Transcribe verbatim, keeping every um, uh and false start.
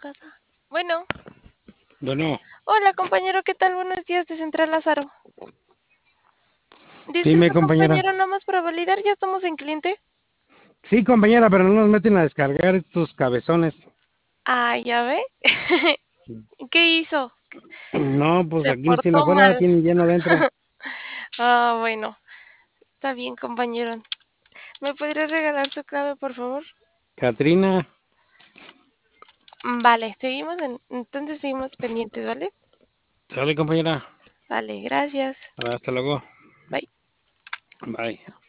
casa. Bueno, Bueno, hola compañero, ¿qué tal? Buenos días de Central Lázaro. dime, Disculpe compañera. compañero, nada más para validar, ya estamos en cliente. Sí, compañera, pero no nos meten a descargar estos cabezones. Ah, ya ve. ¿Qué hizo? No, pues Se aquí sin portó afuera mal. tienen lleno adentro. Ah, bueno, está bien compañero. ¿Me podría regalar su clave, por favor? Catrina, Mm, Vale, seguimos en, entonces seguimos pendientes, ¿vale? sale, compañera. Vale, gracias. Hasta luego. Bye. Bye.